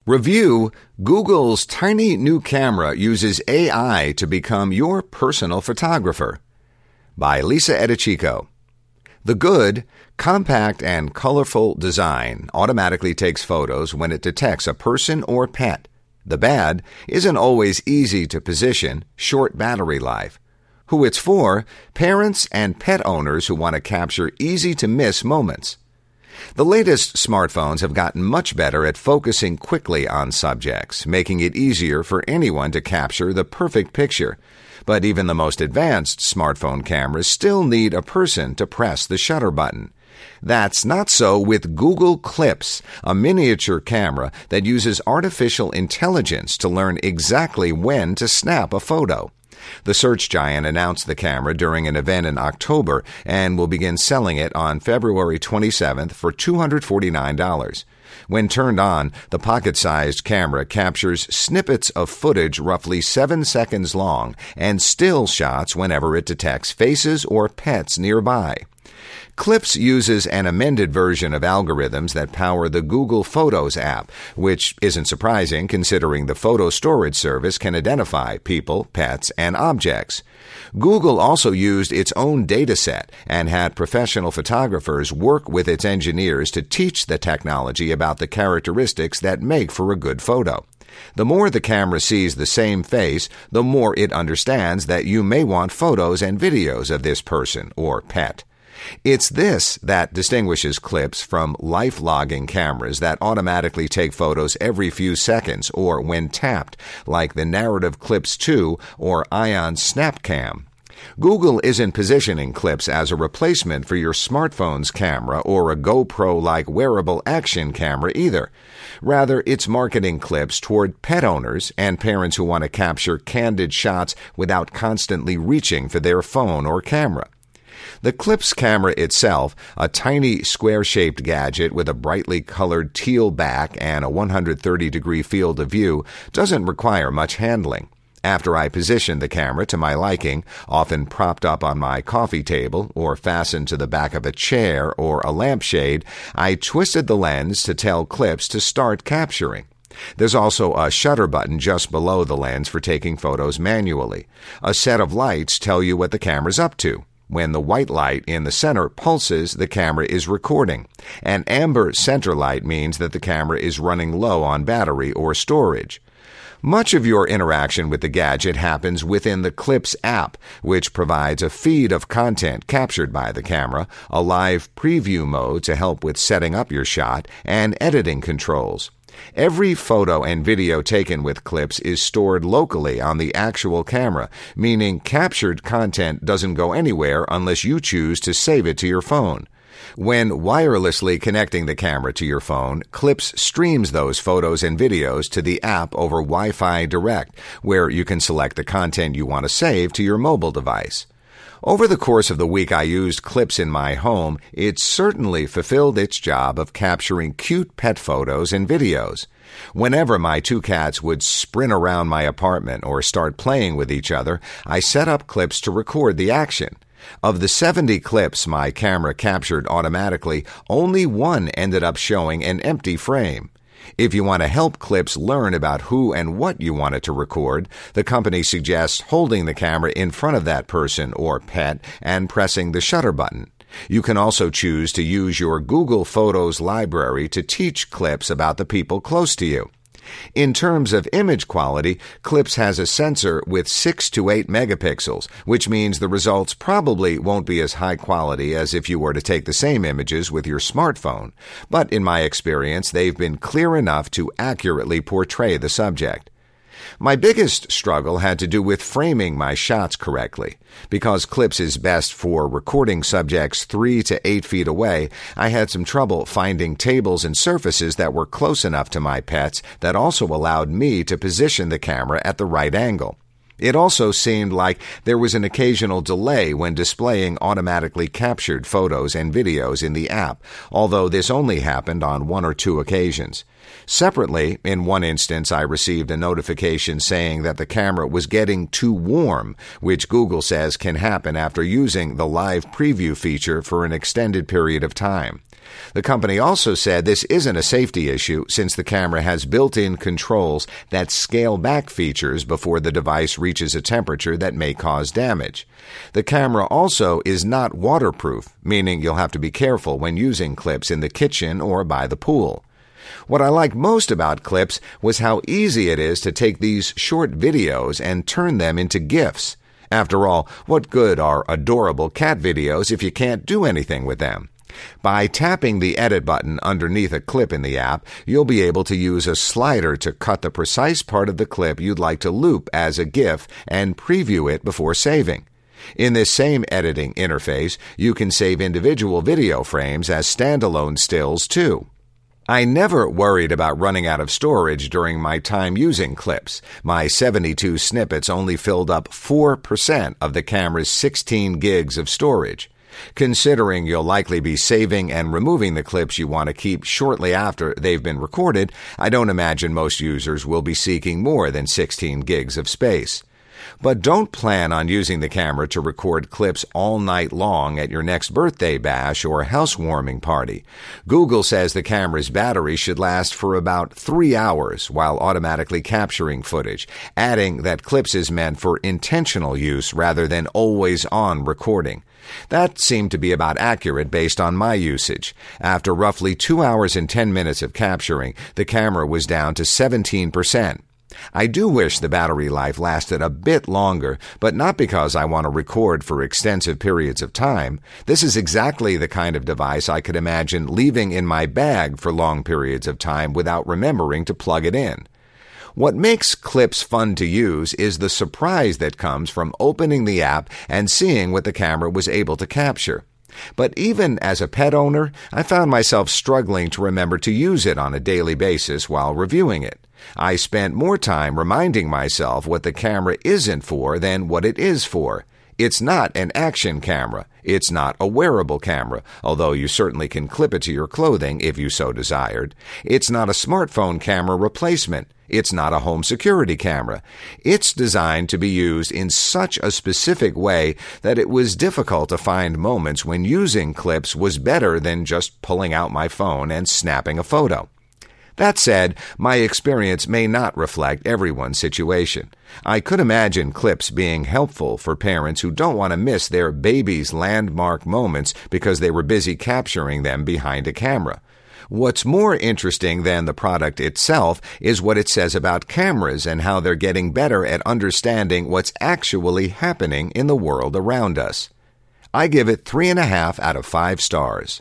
Review: Google's tiny new camera uses AI to become your personal photographer. By Lisa Edichico. The good, compact and colorful design automatically takes photos when it detects a person or pet. The bad isn't always easy to position, short battery life. Who it's for: parents and pet owners who want to capture easy-to-miss moments. The latest smartphones have gotten much better at focusing quickly on subjects, making it easier for anyone to capture the perfect picture. But even the most advanced smartphone cameras still need a person to press the shutter button. That's not so with Google Clips, a miniature camera that uses artificial intelligence to learn exactly when to snap a photo. The search giant announced the camera during an event in October and will begin selling it on February 27th for $249. When turned on, the pocket-sized camera captures snippets of footage roughly 7 seconds long and still shots whenever it detects faces or pets nearby. Clips uses an amended version of algorithms that power the Google Photos app, which isn't surprising considering the photo storage service can identify people, pets, and objects. Google also used its own data set and had professional photographers work with its engineers to teach the technology about the characteristics that make for a good photo. The more the camera sees the same face, the more it understands that you may want photos and videos of this person or pet. It's this that distinguishes Clips from life-logging cameras that automatically take photos every few seconds or when tapped, like the Narrative Clips 2 or Ion SnapCam. Google isn't positioning Clips as a replacement for your smartphone's camera or a GoPro-like wearable action camera either. Rather, it's marketing Clips toward pet owners and parents who want to capture candid shots without constantly reaching for their phone or camera. The Clips camera itself, a tiny square-shaped gadget with a brightly colored teal back and a 130-degree field of view, doesn't require much handling. After I position the camera to my liking, often propped up on my coffee table or fastened to the back of a chair or a lampshade, I twisted the lens to tell Clips to start capturing. There's also a shutter button just below the lens for taking photos manually. A set of lights tell you what the camera's up to. When the white light in the center pulses, the camera is recording. An amber center light means that the camera is running low on battery or storage. Much of your interaction with the gadget happens within the Clips app, which provides a feed of content captured by the camera, a live preview mode to help with setting up your shot, and editing controls. Every photo and video taken with Clips is stored locally on the actual camera, meaning captured content doesn't go anywhere unless you choose to save it to your phone. When wirelessly connecting the camera to your phone, Clips streams those photos and videos to the app over Wi-Fi Direct, where you can select the content you want to save to your mobile device. Over the course of the week I used Clips in my home, it certainly fulfilled its job of capturing cute pet photos and videos. Whenever my two cats would sprint around my apartment or start playing with each other, I set up Clips to record the action. Of the 70 clips my camera captured automatically, only one ended up showing an empty frame. If you want to help Clips learn about who and what you want it to record, the company suggests holding the camera in front of that person or pet and pressing the shutter button. You can also choose to use your Google Photos library to teach Clips about the people close to you. In terms of image quality, Clips has a sensor with 6 to 8 megapixels, which means the results probably won't be as high quality as if you were to take the same images with your smartphone. But in my experience, they've been clear enough to accurately portray the subject. My biggest struggle had to do with framing my shots correctly. Because Clips is best for recording subjects 3 to 8 feet away, I had some trouble finding tables and surfaces that were close enough to my pets that also allowed me to position the camera at the right angle. It also seemed like there was an occasional delay when displaying automatically captured photos and videos in the app, although this only happened on 1 or 2 occasions. Separately, in one instance, I received a notification saying that the camera was getting too warm, which Google says can happen after using the live preview feature for an extended period of time. The company also said this isn't a safety issue since the camera has built-in controls that scale back features before the device reaches a temperature that may cause damage. The camera also is not waterproof, meaning you'll have to be careful when using clips in the kitchen or by the pool. What I liked most about clips was how easy it is to take these short videos and turn them into GIFs. After all, what good are adorable cat videos if you can't do anything with them? By tapping the edit button underneath a clip in the app, you'll be able to use a slider to cut the precise part of the clip you'd like to loop as a GIF and preview it before saving. In this same editing interface, you can save individual video frames as standalone stills too. I never worried about running out of storage during my time using clips. My 72 snippets only filled up 4% of the camera's 16 gigs of storage. Considering you'll likely be saving and removing the clips you want to keep shortly after they've been recorded, I don't imagine most users will be seeking more than 16 gigs of space. But don't plan on using the camera to record clips all night long at your next birthday bash or housewarming party. Google says the camera's battery should last for about 3 hours while automatically capturing footage, adding that clips is meant for intentional use rather than always-on recording. That seemed to be about accurate based on my usage. After roughly 2 hours and 10 minutes of capturing, the camera was down to 17%. I do wish the battery life lasted a bit longer, but not because I want to record for extensive periods of time. This is exactly the kind of device I could imagine leaving in my bag for long periods of time without remembering to plug it in. What makes clips fun to use is the surprise that comes from opening the app and seeing what the camera was able to capture. But even as a pet owner, I found myself struggling to remember to use it on a daily basis while reviewing it. I spent more time reminding myself what the camera isn't for than what it is for. It's not an action camera. It's not a wearable camera, although you certainly can clip it to your clothing if you so desired. It's not a smartphone camera replacement. It's not a home security camera. It's designed to be used in such a specific way that it was difficult to find moments when using clips was better than just pulling out my phone and snapping a photo. That said, my experience may not reflect everyone's situation. I could imagine clips being helpful for parents who don't want to miss their baby's landmark moments because they were busy capturing them behind a camera. What's more interesting than the product itself is what it says about cameras and how they're getting better at understanding what's actually happening in the world around us. I give it 3.5 out of 5 stars.